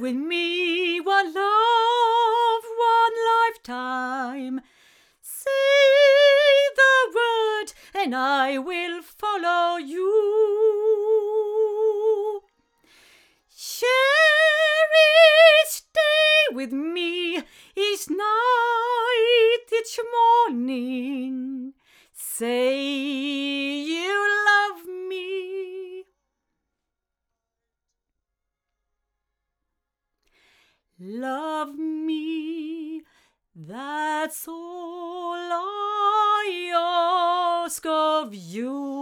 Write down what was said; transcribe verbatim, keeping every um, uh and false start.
with me one love, one lifetime. Say the word and I will follow you. Cherish, stay with me each night, each morning. Say you love me. Love me, that's all I ask of you.